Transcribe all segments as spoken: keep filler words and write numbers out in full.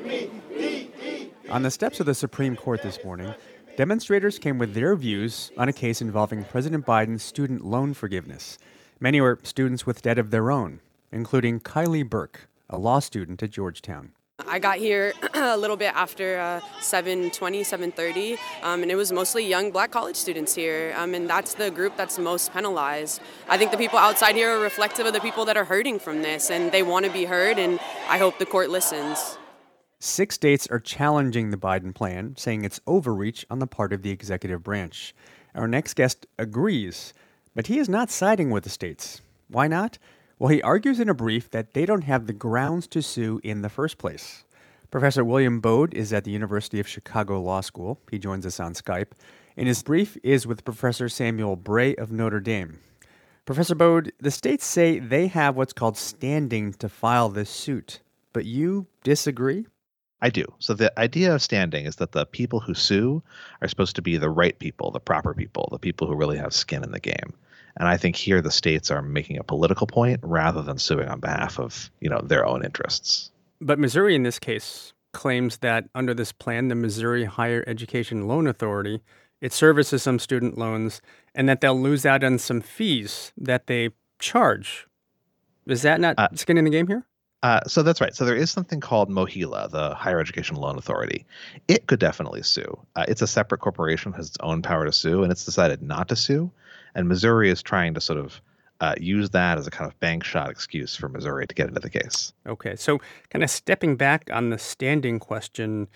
On the steps of the Supreme Court this morning, demonstrators came with their views on a case involving President Biden's student loan forgiveness. Many were students with debt of their own, including Kylie Burke, a law student at Georgetown. I got here a little bit after uh, seven twenty, seven thirty, um, and it was mostly young black college students here, um, and that's the group that's most penalized. I think the people outside here are reflective of the people that are hurting from this, and they want to be heard, and I hope the court listens. Six states are challenging the Biden plan, saying it's overreach on the part of the executive branch. Our next guest agrees, but he is not siding with the states. Why not? Well, he argues in a brief that they don't have the grounds to sue in the first place. Professor William Baude is at the University of Chicago Law School. He joins us on Skype. And his brief is with Professor Samuel Bray of Notre Dame. Professor Baude, the states say they have what's called standing to file this suit, but you disagree? I do. So the idea of standing is that the people who sue are supposed to be the right people, the proper people, the people who really have skin in the game. And I think here the states are making a political point rather than suing on behalf of, you know, their own interests. But Missouri in this case claims that under this plan, the Missouri Higher Education Loan Authority, it services some student loans and that they'll lose out on some fees that they charge. Is that not uh, skin in the game here? Uh, so that's right. So there is something called MOHELA, the Higher Education Loan Authority. It could definitely sue. Uh, it's a separate corporation, has its own power to sue, and it's decided not to sue. And Missouri is trying to sort of uh, use that as a kind of bank shot excuse for Missouri to get into the case. Okay. So kind of stepping back on the standing question,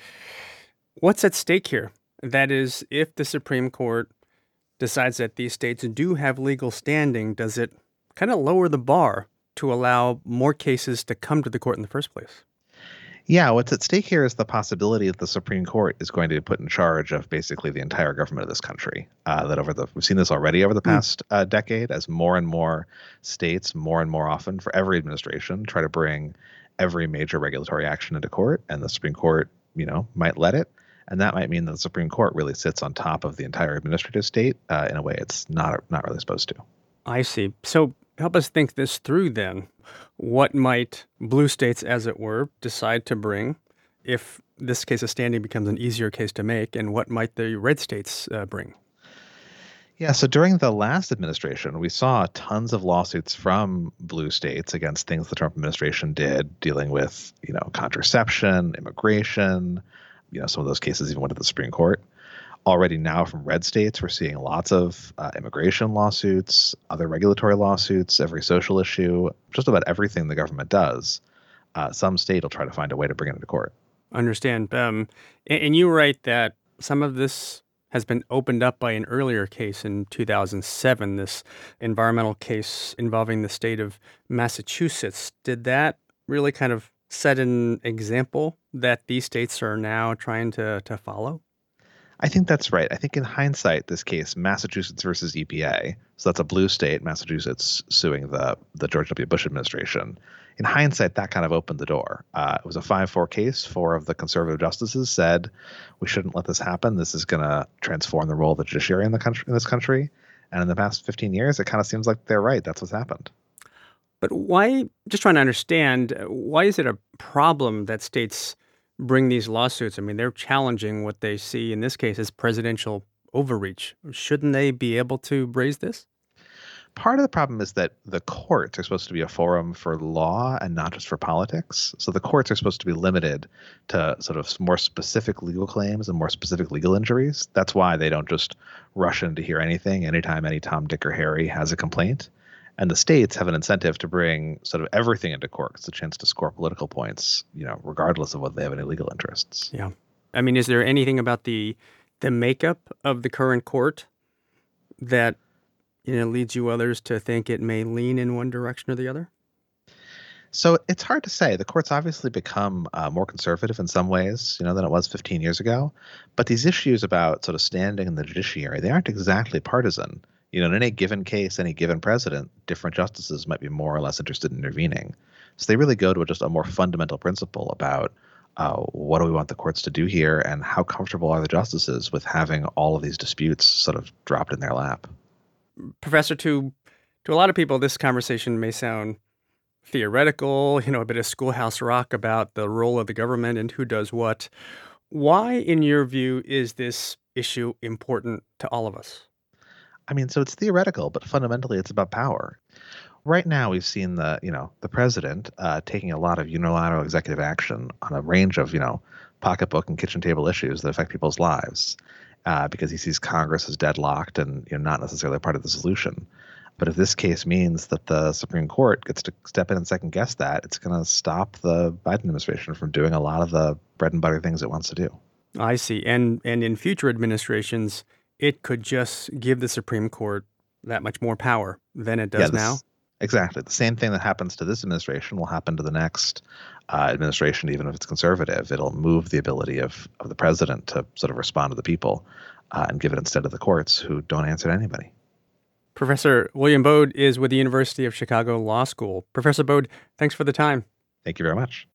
what's at stake here? That is, if the Supreme Court decides that these states do have legal standing, does it kind of lower the bar to allow more cases to come to the court in the first place? Yeah, what's at stake here is the possibility that the Supreme Court is going to be put in charge of basically the entire government of this country. Uh, that over the we've seen this already over the past mm. uh, decade, as more and more states, more and more often, for every administration, try to bring every major regulatory action into court, and the Supreme Court, you know, might let it, and that might mean that the Supreme Court really sits on top of the entire administrative state uh, in a way it's not not really supposed to. I see. So help us think this through then. What might blue states, as it were, decide to bring if this case of standing becomes an easier case to make, and what might the red states uh, bring? Yeah, so during the last administration, we saw tons of lawsuits from blue states against things the Trump administration did, dealing with, you know, contraception, immigration. You know, some of those cases even went to the Supreme Court. Already now from red states, we're seeing lots of uh, immigration lawsuits, other regulatory lawsuits, every social issue, just about everything the government does. Uh, some state will try to find a way to bring it into court. Understand. Um, and, and you write that some of this has been opened up by an earlier case in two thousand seven, this environmental case involving the state of Massachusetts. Did that really kind of set an example that these states are now trying to, to follow? I think that's right. I think in hindsight, this case, Massachusetts versus E P A, so that's a blue state, Massachusetts suing the, the George W. Bush administration. In hindsight, that kind of opened the door. Uh, it was a five four case. Four of the conservative justices said, we shouldn't let this happen. This is going to transform the role of the judiciary in the country, in this country. And in the past fifteen years, it kind of seems like they're right. That's what's happened. But why, just trying to understand, why is it a problem that states bring these lawsuits? I mean, they're challenging what they see in this case as presidential overreach. Shouldn't they be able to raise this? Part of the problem is that the courts are supposed to be a forum for law and not just for politics. So the courts are supposed to be limited to sort of more specific legal claims and more specific legal injuries. That's why they don't just rush in to hear anything anytime any Tom, Dick, or Harry has a complaint. And the states have an incentive to bring sort of everything into court. It's a chance to score political points, you know, regardless of whether they have any legal interests. Yeah. I mean, is there anything about the the makeup of the current court that, you know, leads you others to think it may lean in one direction or the other? So it's hard to say. The court's obviously become uh, more conservative in some ways, you know, than it was fifteen years ago. But these issues about sort of standing in the judiciary, they aren't exactly partisan. You know, in any given case, any given president, different justices might be more or less interested in intervening. So they really go to just a more fundamental principle about uh, what do we want the courts to do here and how comfortable are the justices with having all of these disputes sort of dropped in their lap. Professor, to to a lot of people, this conversation may sound theoretical, you know, a bit of schoolhouse rock about the role of the government and who does what. Why, in your view, is this issue important to all of us? I mean, so it's theoretical, but fundamentally it's about power. Right now, we've seen the, you know, the president uh, taking a lot of unilateral executive action on a range of, you know, pocketbook and kitchen table issues that affect people's lives uh, because he sees Congress as deadlocked and, you know, not necessarily part of the solution. But if this case means that the Supreme Court gets to step in and second guess that, it's going to stop the Biden administration from doing a lot of the bread and butter things it wants to do. I see. And and in future administrations, it could just give the Supreme Court that much more power than it does yeah, this, now. Exactly. The same thing that happens to this administration will happen to the next uh, administration, even if it's conservative. It'll move the ability of, of the president to sort of respond to the people uh, and give it instead of the courts who don't answer to anybody. Professor William Baude is with the University of Chicago Law School. Professor Baude, thanks for the time. Thank you very much.